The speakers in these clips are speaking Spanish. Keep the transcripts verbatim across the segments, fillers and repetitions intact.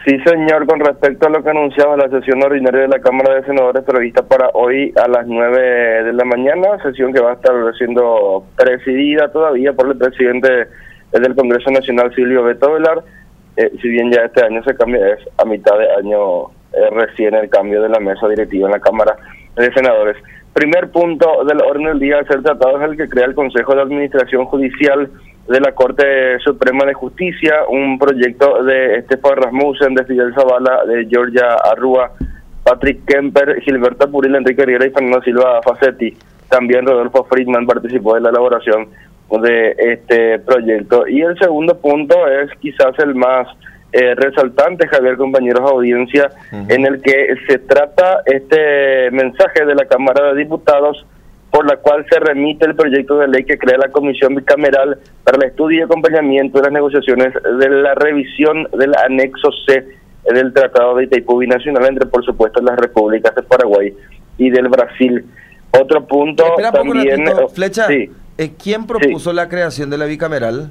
Sí, señor, con respecto a lo que anunciaba la sesión ordinaria de la Cámara de Senadores prevista para hoy a las nueve de la mañana, sesión que va a estar siendo presidida todavía por el presidente del Congreso Nacional, Silvio Beto Velar, eh, si bien ya este año se cambia, es a mitad de año eh, recién el cambio de la mesa directiva en la Cámara de Senadores. Primer punto del orden del día a ser tratado es el que crea el Consejo de Administración Judicial de la Corte Suprema de Justicia, un proyecto de Stefan Rasmussen, de Fidel Zavala, de Georgia Arrua, Patrick Kemper, Gilberto Puril, Enrique Riera y Fernando Silva Facetti. También Rodolfo Friedman participó de la elaboración de este proyecto. Y el segundo punto es quizás el más eh, resaltante, Javier, compañeros de audiencia, uh-huh. en el que se trata este mensaje de la Cámara de Diputados por la cual se remite el proyecto de ley que crea la Comisión Bicameral para el estudio y acompañamiento de las negociaciones de la revisión del anexo C del Tratado de Itaipú Binacional entre, por supuesto, las repúblicas de Paraguay y del Brasil. Otro punto Espera también... Ratito, Flecha, sí. ¿quién propuso sí. la creación de la bicameral?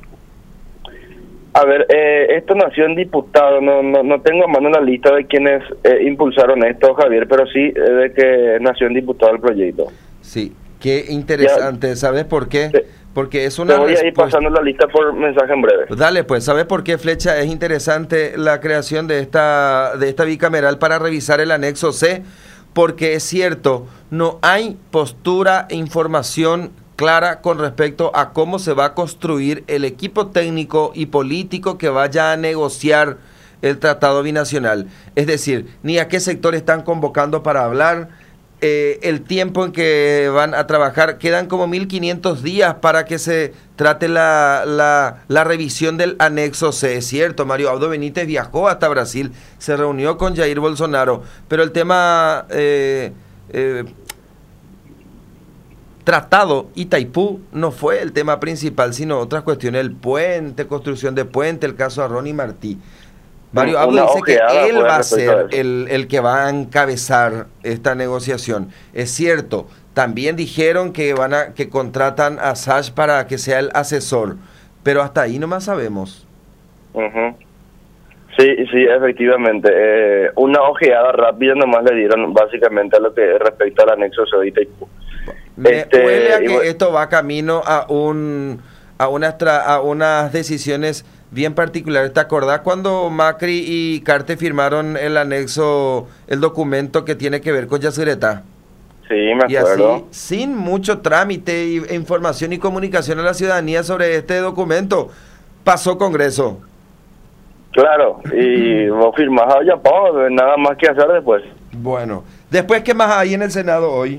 A ver, eh, esto nació en diputado, no no no tengo a mano la lista de quienes eh, impulsaron esto, Javier, pero sí eh, de que nació en diputado el proyecto. Sí. Qué interesante, ya, ¿sabes por qué? Sí. Porque es una Te voy respuesta... a ir pasando la lista por mensaje en breve. Dale, pues, ¿sabes por qué, Flecha? Es interesante la creación de esta, de esta bicameral para revisar el anexo C, porque es cierto, no hay postura e información clara con respecto a cómo se va a construir el equipo técnico y político que vaya a negociar el tratado binacional. Es decir, ni a qué sector están convocando para hablar. Eh, el tiempo en que van a trabajar, quedan como mil quinientos días para que se trate la, la, la revisión del anexo C. Es cierto, Mario Abdo Benítez viajó hasta Brasil, se reunió con Jair Bolsonaro, pero el tema eh, eh, tratado Itaipú no fue el tema principal, sino otras cuestiones, el puente, construcción de puente, el caso de Ronnie Martí. Mario Abdo dice que él va a ser el, el que va a encabezar esta negociación. Es cierto, también dijeron que van a que contratan a Sash para que sea el asesor, pero hasta ahí nomás sabemos. Uh-huh. Sí, sí, efectivamente. Eh, una ojeada rápida nomás le dieron básicamente a lo que respecta al anexo C de Itaipú. Me este, huele a que bueno, esto va camino a un a unas tra, a unas decisiones bien particulares. ¿Te acordás cuando Macri y Carte firmaron el anexo, el documento que tiene que ver con Yacyretá? Sí, me y acuerdo. así, sin mucho trámite y, e información y comunicación a la ciudadanía sobre este documento, pasó Congreso. Claro, y vos firmás a Japón, nada más que hacer después. Bueno, después, ¿qué más hay en el Senado hoy?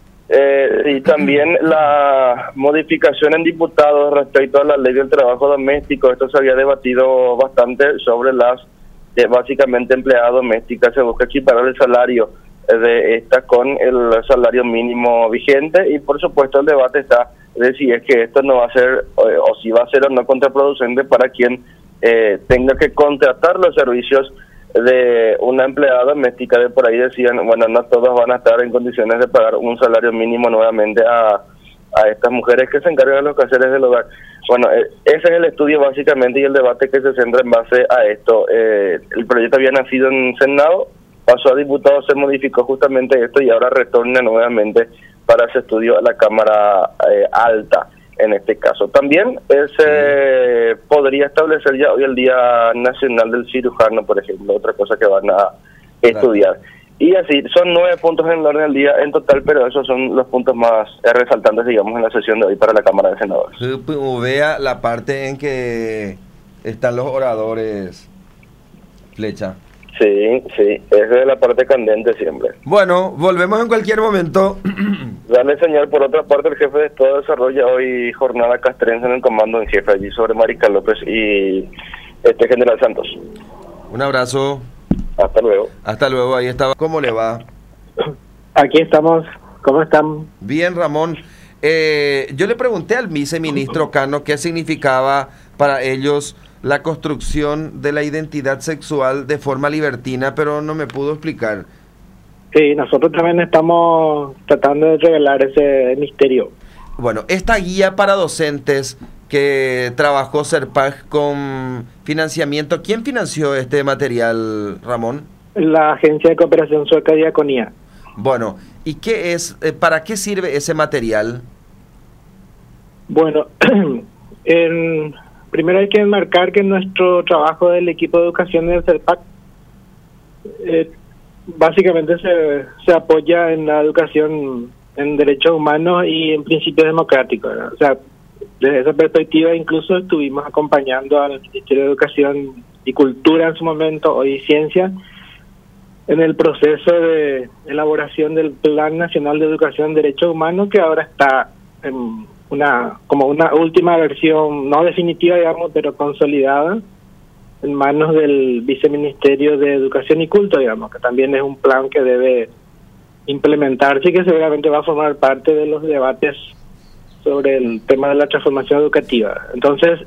Eh, y también la modificación en diputados respecto a la ley del trabajo doméstico. Esto se había debatido bastante sobre las eh, básicamente empleadas domésticas. Se busca equiparar el salario eh, de esta con el salario mínimo vigente, y por supuesto el debate está de si es que esto no va a ser eh, o si va a ser o no contraproducente para quien eh, tenga que contratar los servicios de una empleada doméstica. De por ahí decían, bueno, no todos van a estar en condiciones de pagar un salario mínimo nuevamente a, a estas mujeres que se encargan de los quehaceres del hogar. Bueno, eh, ese es el estudio básicamente y el debate que se centra en base a esto. Eh, el proyecto había nacido en Senado, pasó a diputados, se modificó justamente esto y ahora retorna nuevamente para ese estudio a la Cámara eh, Alta. En este caso también eh, se sí. podría establecer ya hoy el Día Nacional del Cirujano, por ejemplo, otra cosa que van a estudiar. Claro. Y así, son nueve puntos en el orden del día en total, pero esos son los puntos más eh, resaltantes, digamos, en la sesión de hoy para la Cámara de Senadores. Vea la parte en que están los oradores, Flecha. Sí, sí, esa es la parte candente siempre. Bueno, volvemos en cualquier momento. Dale, señor. Por otra parte, el jefe de Estado desarrolla hoy jornada castrense en el comando en jefe allí sobre Marica López y este General Santos. Un abrazo. Hasta luego. Hasta luego, ahí estaba. ¿Cómo le va? Aquí estamos. ¿Cómo están? Bien, Ramón. Eh, yo le pregunté al viceministro Cano qué significaba para ellos la construcción de la identidad sexual de forma libertina, pero no me pudo explicar. Sí, nosotros también estamos tratando de revelar ese misterio. Bueno, esta guía para docentes que trabajó Serpag con financiamiento. ¿Quién financió este material, Ramón? La Agencia de Cooperación Sueca Diaconía. Bueno, ¿y qué es, eh, para qué sirve ese material? Bueno, en, primero hay que enmarcar que nuestro trabajo del equipo de educación del Serpag eh, básicamente se, se apoya en la educación en derechos humanos y en principios democráticos, ¿verdad? O sea, desde esa perspectiva incluso estuvimos acompañando al Ministerio de Educación y Cultura en su momento, hoy Ciencia, en el proceso de elaboración del Plan Nacional de Educación en Derechos Humanos, que ahora está en una como una última versión, no definitiva, digamos, pero consolidada, en manos del Viceministerio de Educación y Culto, digamos, que también es un plan que debe implementarse y que seguramente va a formar parte de los debates sobre el tema de la transformación educativa. Entonces,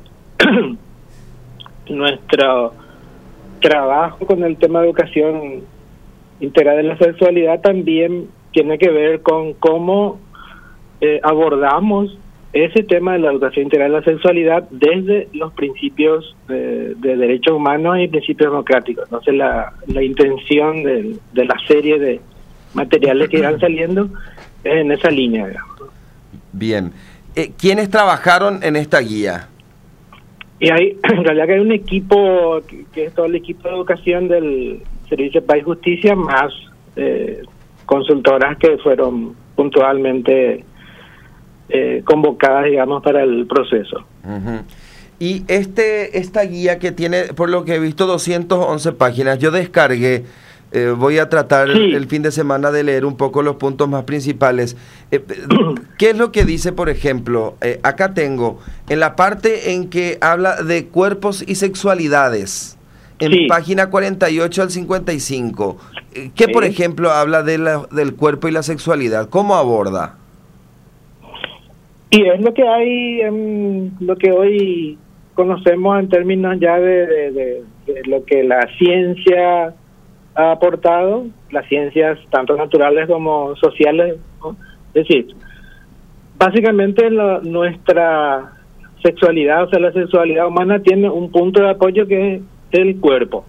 nuestro trabajo con el tema de educación integral de la sexualidad también tiene que ver con cómo eh, abordamos ese tema de la educación integral de la sexualidad desde los principios de, de derechos humanos y principios democráticos. Entonces, la, la intención de, de la serie de materiales que irán saliendo es en esa línea, digamos. Bien. Eh, ¿Quiénes trabajaron en esta guía? Y hay, en realidad, que hay un equipo, que, que es todo el equipo de educación del Servicio de Paz y Justicia, más eh, consultoras que fueron puntualmente eh, convocadas, digamos, para el proceso. Uh-huh. Y este esta guía que tiene, por lo que he visto, doscientas once páginas, yo descargué. Eh, voy a tratar sí. el, el fin de semana de leer un poco los puntos más principales. Eh, ¿Qué es lo que dice, por ejemplo? Eh, acá tengo, en la parte en que habla de cuerpos y sexualidades, en sí. página cuarenta y ocho al cincuenta y cinco, eh, ¿qué, sí. por ejemplo, habla de la, del cuerpo y la sexualidad? ¿Cómo aborda? Y es lo que hay, en lo que hoy conocemos en términos ya de, de, de, de lo que la ciencia ha aportado, las ciencias tanto naturales como sociales, ¿no? Es decir, básicamente la, nuestra sexualidad, o sea, la sexualidad humana tiene un punto de apoyo que es el cuerpo.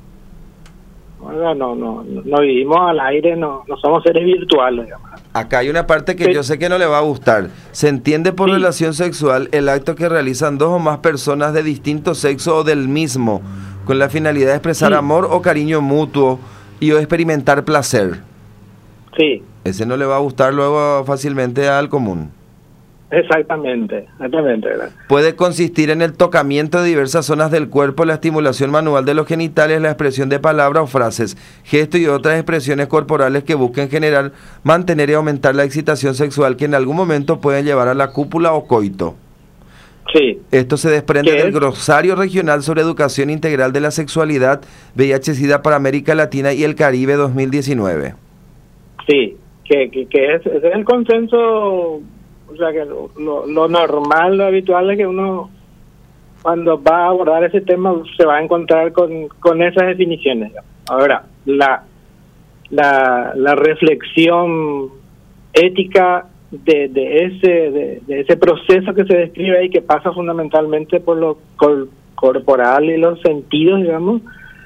No, no, no, no vivimos al aire, no, no somos seres virtuales, digamos. Acá hay una parte que sí. yo sé que no le va a gustar. Se entiende por sí. relación sexual el acto que realizan dos o más personas de distinto sexo o del mismo, con la finalidad de expresar sí. amor o cariño mutuo y o experimentar placer. Sí. Ese no le va a gustar luego fácilmente al común. Exactamente, exactamente, ¿verdad? Puede consistir en el tocamiento de diversas zonas del cuerpo, la estimulación manual de los genitales, la expresión de palabras o frases, gestos y otras expresiones corporales que busquen generar, mantener y aumentar la excitación sexual que en algún momento pueden llevar a la cúpula o coito. Sí. Esto se desprende del Glosario Regional sobre Educación Integral de la Sexualidad, V I H-Sida para América Latina y el Caribe dos mil diecinueve. Sí, que, que, que es, es el consenso, o sea, que lo, lo, lo normal, lo habitual es que uno, cuando va a abordar ese tema, se va a encontrar con, con esas definiciones. Ahora, la, la, la reflexión ética de, de ese de, de ese proceso que se describe ahí, que pasa fundamentalmente por lo cor, corporal y los sentidos, digamos,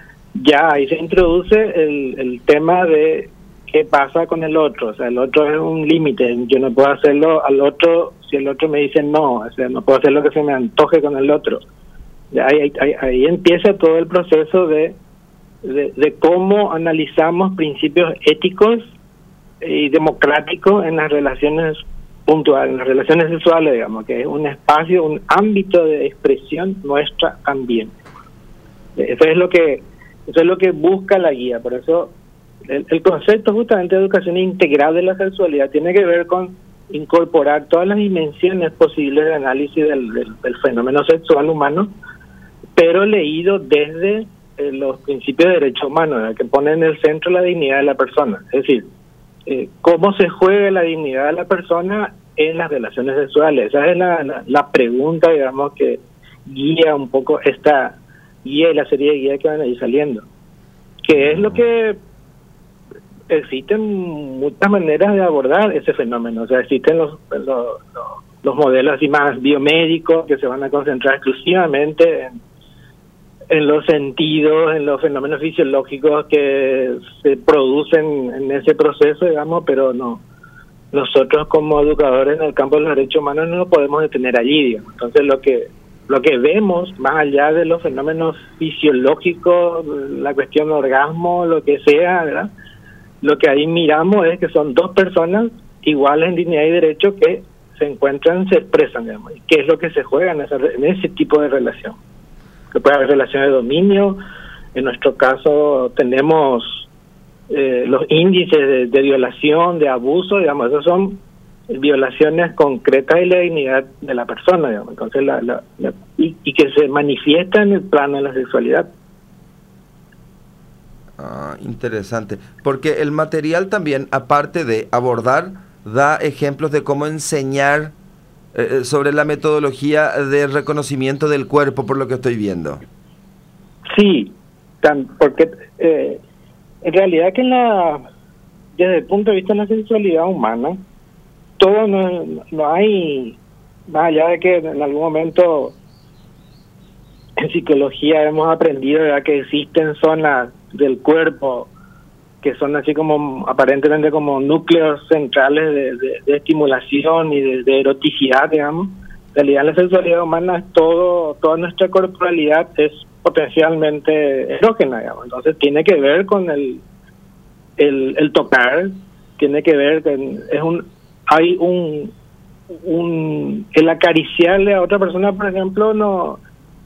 ya ahí se introduce el, el tema de qué pasa con el otro. O sea, el otro es un límite, yo no puedo hacerlo al otro si el otro me dice no, o sea, no puedo hacer lo que se me antoje con el otro. Ahí, ahí, ahí empieza todo el proceso de, de, de cómo analizamos principios éticos y democrático en las relaciones puntuales, en las relaciones sexuales, digamos, que es un espacio, un ámbito de expresión nuestra también. Eso es lo que eso es lo que busca la guía. Por eso el, el concepto justamente de educación integral de la sexualidad tiene que ver con incorporar todas las dimensiones posibles de análisis del, del, del fenómeno sexual humano, pero leído desde eh, los principios de derechos humanos, ¿verdad?, que ponen en el centro la dignidad de la persona. Es decir, Eh, cómo se juega la dignidad de la persona en las relaciones sexuales. Esa es la, la, la pregunta, digamos, que guía un poco esta guía y la serie de guías que van a ir saliendo. Que es lo que existen muchas maneras de abordar ese fenómeno. O sea, existen los, los, los los modelos así más biomédicos, que se van a concentrar exclusivamente en, en los sentidos, en los fenómenos fisiológicos que se producen en ese proceso, digamos, pero no, nosotros como educadores en el campo de los derechos humanos no nos podemos detener allí, digamos. Entonces lo que lo que vemos, más allá de los fenómenos fisiológicos, la cuestión de orgasmo, lo que sea, ¿verdad?, lo que ahí miramos es que son dos personas iguales en dignidad y derecho que se encuentran, se expresan, digamos, y qué es lo que se juega en, esa, en ese tipo de relación. Que puede haber relaciones de dominio. En nuestro caso tenemos eh, los índices de, de violación, de abuso, digamos, esos son violaciones concretas de la dignidad de la persona, digamos. Entonces la, la, la, y, y que se manifiesta en el plano de la sexualidad. Ah, interesante, porque el material también, aparte de abordar, da ejemplos de cómo enseñar eh, sobre la metodología de reconocimiento del cuerpo, por lo que estoy viendo. Sí, tan, porque eh, en realidad que en la, desde el punto de vista de la sexualidad humana, todo no, no hay, más allá de que en algún momento en psicología hemos aprendido ya que existen zonas del cuerpo que son así como aparentemente como núcleos centrales de, de, de estimulación y de, de eroticidad, digamos. En realidad la sexualidad humana es todo, toda nuestra corporalidad es potencialmente erógena, digamos. Entonces tiene que ver con el el, el tocar, tiene que ver con, es un hay un un el acariciarle a otra persona, por ejemplo, no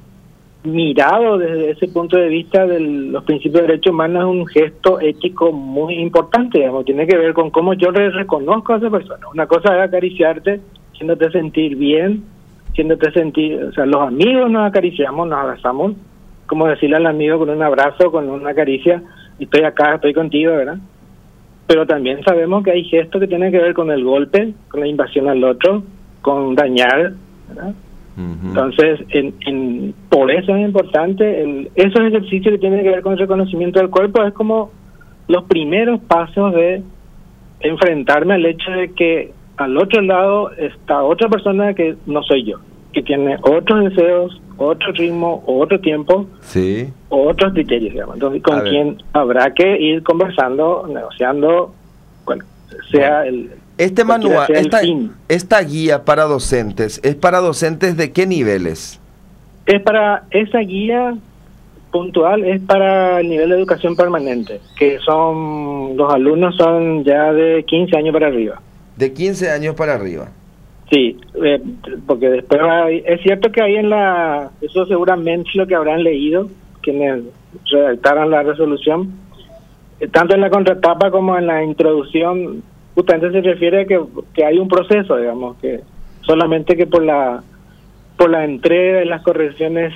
mirado desde ese punto de vista de los principios de derechos humanos, es un gesto ético muy importante, digamos. Tiene que ver con cómo yo le reconozco a esa persona. Una cosa es acariciarte, haciéndote sentir bien, haciéndote sentir, o sea, los amigos nos acariciamos, nos abrazamos, como decirle al amigo con un abrazo, con una caricia, estoy acá, estoy contigo, ¿verdad? Pero también sabemos que hay gestos que tienen que ver con el golpe, con la invasión al otro, con dañar, ¿verdad? Uh-huh. Entonces, en, en, por eso es importante, el, esos ejercicios que tienen que ver con el reconocimiento del cuerpo es como los primeros pasos de enfrentarme al hecho de que al otro lado está otra persona que no soy yo, que tiene otros deseos, otro ritmo, otro tiempo, sí, otros criterios, digamos. Entonces, con quien habrá que ir conversando, negociando, bueno, sea bueno. el... Este manual, esta, esta guía para docentes, ¿es para docentes de qué niveles? Es para, esa guía puntual es para el nivel de educación permanente, que son, los alumnos son ya de quince años para arriba. De quince años para arriba. Sí, eh, porque después hay, es cierto que hay en la, eso seguramente es lo que habrán leído, quienes redactaron la resolución, eh, tanto en la contratapa como en la introducción, justamente se refiere a que, que hay un proceso, digamos, que solamente que por la por la entrega de las correcciones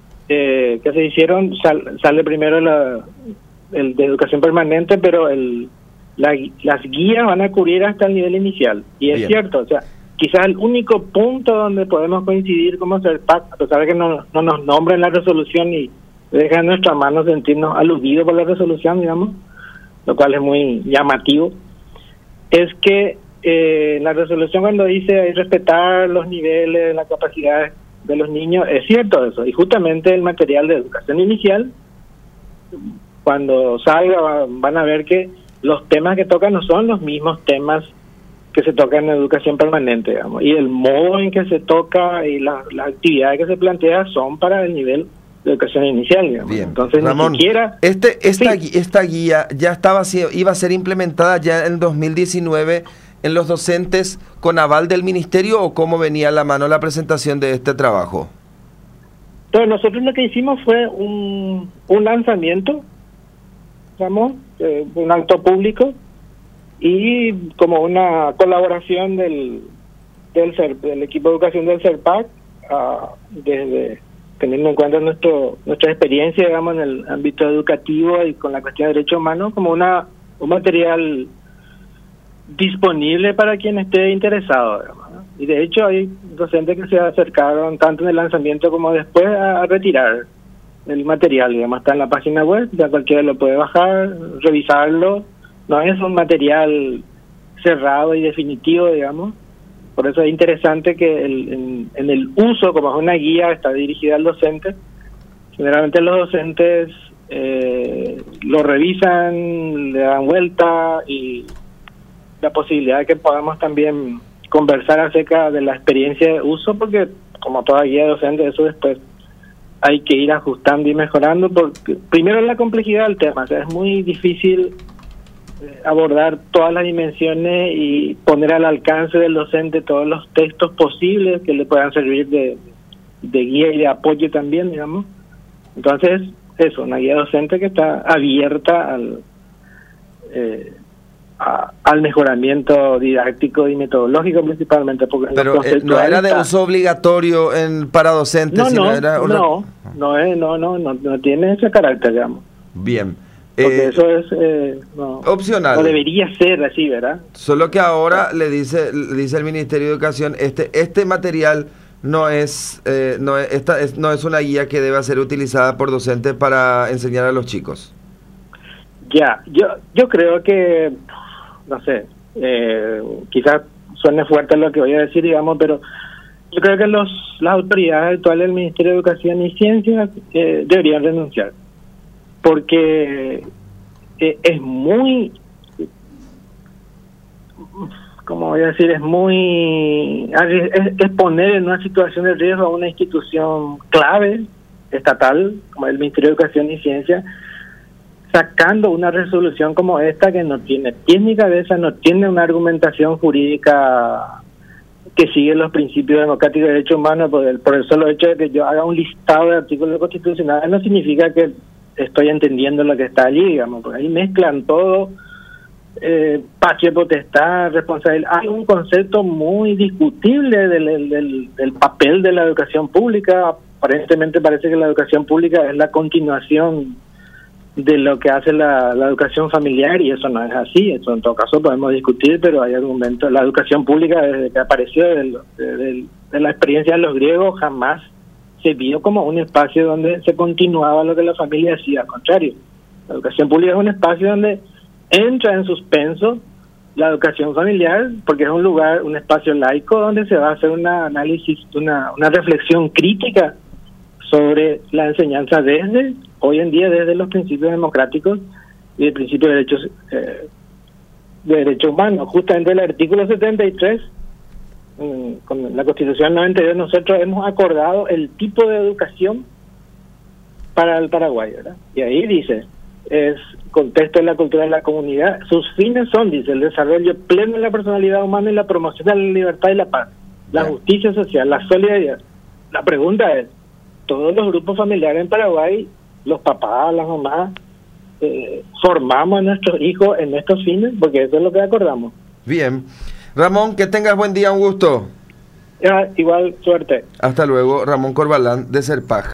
eh, que se hicieron sal, sale primero la, el de educación permanente, pero el la, las guías van a cubrir hasta el nivel inicial. Y es Bien. cierto, o sea, quizás el único punto donde podemos coincidir como CERPAC, a pesar de que no, no nos nombren la resolución y dejan en nuestra mano sentirnos aludidos por la resolución, digamos, lo cual es muy llamativo, es que eh, la resolución cuando dice hay respetar los niveles, la capacidad de los niños, es cierto eso, y justamente el material de educación inicial, cuando salga van a ver que los temas que tocan no son los mismos temas que se tocan en educación permanente, digamos, y el modo en que se toca y la, las actividades que se plantea son para el nivel de educación inicial, digamos. Bien. Entonces, Ramón, ni siquiera... este, esta, sí. esta guía ya estaba iba a ser implementada ya en dos mil diecinueve en los docentes con aval del ministerio, ¿o cómo venía a la mano la presentación de este trabajo? Entonces, nosotros lo que hicimos fue un, un lanzamiento, digamos, eh, un acto público, y como una colaboración del del, CER, del equipo de educación del CERPAC, uh, desde teniendo en cuenta nuestro nuestra experiencia, digamos, en el ámbito educativo y con la cuestión de derechos humanos, como una un material disponible para quien esté interesado, digamos, ¿no? Y de hecho hay docentes que se acercaron tanto en el lanzamiento como después a, a retirar el material, digamos, está en la página web, ya cualquiera lo puede bajar, revisarlo. No es un material cerrado y definitivo, digamos, por eso es interesante que el, en, en el uso, como es una guía, está dirigida al docente. Generalmente los docentes eh, lo revisan, le dan vuelta, y la posibilidad de que podamos también conversar acerca de la experiencia de uso, porque como toda guía docente, eso después hay que ir ajustando y mejorando, porque primero es la complejidad del tema, o sea, es muy difícil abordar todas las dimensiones y poner al alcance del docente todos los textos posibles que le puedan servir de, de guía y de apoyo también, digamos. Entonces, eso, una guía docente que está abierta al eh, a, al mejoramiento didáctico y metodológico principalmente. Porque pero eh, no era de uso obligatorio en para docentes, no, sino no, era una... no, no, es, no, no, no, no tiene ese carácter, digamos. Bien. Porque Eh, eso es eh, no, opcional. No debería ser así, ¿verdad? Solo que ahora le dice le dice el Ministerio de Educación, este este material no es eh, no es, esta es, no es una guía que deba ser utilizada por docentes para enseñar a los chicos. Ya, yo yo creo que, no sé, eh, quizás suene fuerte lo que voy a decir, digamos, pero yo creo que los las autoridades actuales del Ministerio de Educación y Ciencias eh, deberían renunciar. Porque eh, es muy, ¿cómo voy a decir? Es muy, es, es poner en una situación de riesgo a una institución clave, estatal, como el Ministerio de Educación y Ciencia, sacando una resolución como esta que no tiene pies ni cabeza, no tiene una argumentación jurídica que sigue los principios democráticos y derechos humanos. Por el, por el solo hecho de que yo haga un listado de artículos constitucionales no significa que estoy entendiendo lo que está allí, digamos, porque ahí mezclan todo, eh, patria potestad, responsabilidad. Hay un concepto muy discutible del, del, del papel de la educación pública. Aparentemente parece que la educación pública es la continuación de lo que hace la, la educación familiar, y eso no es así. Eso en todo caso podemos discutir, pero hay argumentos. La educación pública, desde que apareció de, de, de la experiencia de los griegos, jamás se vio como un espacio donde se continuaba lo que la familia hacía. Al contrario, la educación pública es un espacio donde entra en suspenso la educación familiar, porque es un lugar, un espacio laico donde se va a hacer un análisis, una, una reflexión crítica sobre la enseñanza desde, hoy en día, desde los principios democráticos y el principio de derechos, eh, de derechos humanos. Justamente el artículo setenta y tres, con la Constitución noventa y dos, nosotros hemos acordado el tipo de educación para el Paraguay, ¿verdad? Y ahí dice, es contexto de la cultura de la comunidad, sus fines son, dice, el desarrollo pleno de la personalidad humana y la promoción de la libertad y la paz, la Bien. justicia social, la solidaridad. La pregunta es, todos los grupos familiares en Paraguay, los papás, las mamás, eh, formamos a nuestros hijos en estos fines, porque eso es lo que acordamos. Bien. Ramón, que tengas buen día, un gusto. Ya, igual, suerte. Hasta luego, Ramón Corbalán de Serpaj.